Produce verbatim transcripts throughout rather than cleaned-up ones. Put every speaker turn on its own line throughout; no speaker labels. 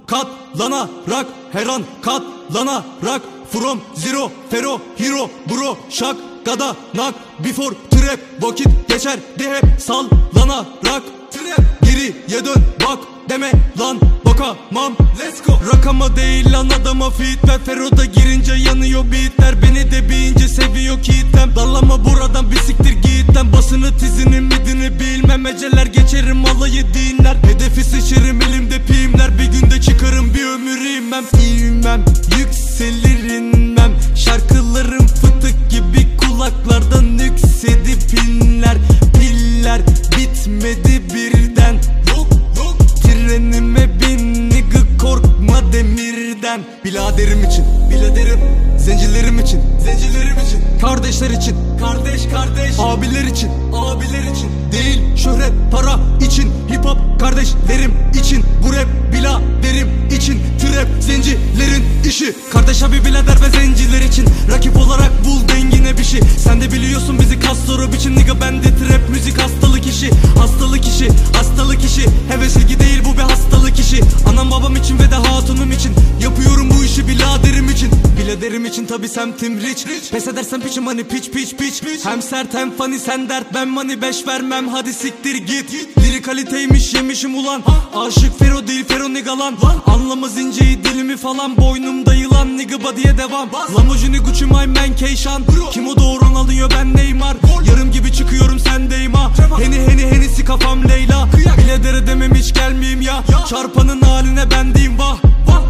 katlanarak, her an katlanarak. From zero, fero, hero, bro, şak, gada, nak, before, trap. Vakit geçer de hep sallanarak. Trap, geriye dön bak deme lan, bakamam. Let's go. Rakama değil lan adama fit ver. Fero'da girince yanıyor beatler. Beni de bir ince seviyor kitlem. Dallama buradan bir siktir gitten. Basını tizini midini bilmem. Eceler geçerim alayı dinler. Hedefi sıçırım elimde pimler. Bir günde çıkarım bir ömür inmem. İnmem yükselir inmem. Şarkılarım fıtık gibi kulaklardan yükseldi pinler. Piller bitmedi birden. Yok yok. Trenime bin nigga, korkma demirden. Biladerim için, biladerim. Zencilerim için, zencilerim için. Kardeşler için, kardeş kardeş. Abiler için, abiler için. Değil şöhret para için. Hip hop kardeşlerim için. Bu rap biladerim için. Trap zencilerin işi. Kardeş abi bilader ve zenciler için. Rakip olarak bul dengine bir şey. Sen de biliyorsun bizi kas soru biçim. Nigga bende trap müzik hastalık işi. Hastalık işi, hastalık işi. Heves ilgi değil bu bir hastalık işi. Anam babam için ve de hatunum için. Yapıyorum bu işi biladerim için. Biladerim için tabi semtim rich. Pes edersen piçim hani piç piç piç. Hem sert hem funny sen dert ben money beş vermem. Hadi siktir git. Lirik kaliteymiş yemişim ulan. Aşık Fero değil Fero nigga lan. Anlamaz inceyi dilimi falan. Boynumda yılan nigga body'ye devam. Lamborghini Gucci my man Keyşan. Kim o doğuran alıyor ben Neymar. Yarım gibi çıkıyorum sendeyim ha. Heni heni henisi kafam Leyla. Biladere demem hiç gelmeyeyim ya. Çarpanın haline bendeyim vah.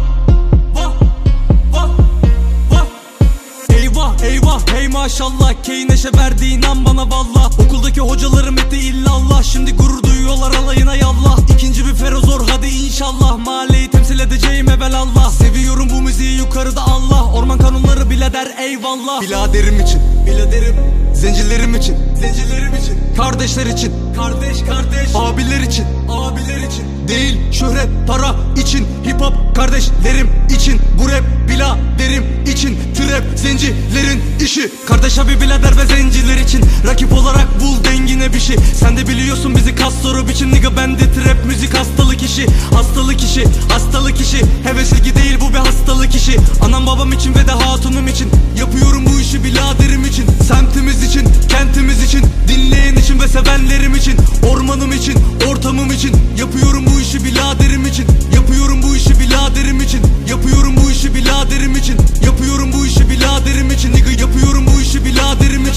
Eyvah hey maşallah, keyneşe verdi inan bana valla. Okuldaki hocalarım etti illallah. Şimdi gurur duyuyorlar alayına yallah. İkinci bir Fero zor hadi inşallah. Mahalleyi temsil edeceğim evelallah. Seviyorum bu müziği yukarıda Allah. Orman kanunları bile der eyvallah. Biladerim için, biladerim. Zencilerim için, zencilerim için. Kardeşler için, kardeş kardeş. Abiler için, abiler için. Değil şöhret para için. Hip hop kardeşlerim için. Bu rap biladerim için. Trap zencilerin işi. Kardeş abi bilader ve zenciler için. Rakip olarak bul dengine bir şey. Sen de biliyorsun bizi kas soru biçim. Nigga bende trap müzik hastalık işi. Hastalık işi, hastalık işi. Heves ilgi değil bu bir hastalık işi. Anam babam için ve de hatunum için. Yapıyorum bu işi biladerim için. Semtimiz için, kentimiz için. Dinleyen için ve sevenlerim için. Ormanım için, ortamım için. Yapıyorum bu işi biladerim için. Yapıyorum bu işi biladerim için. Yapıyorum bu işi biladerim için. Yapıyorum bu işi biladerim için. Nigga yapıyorum bu işi biladerim için.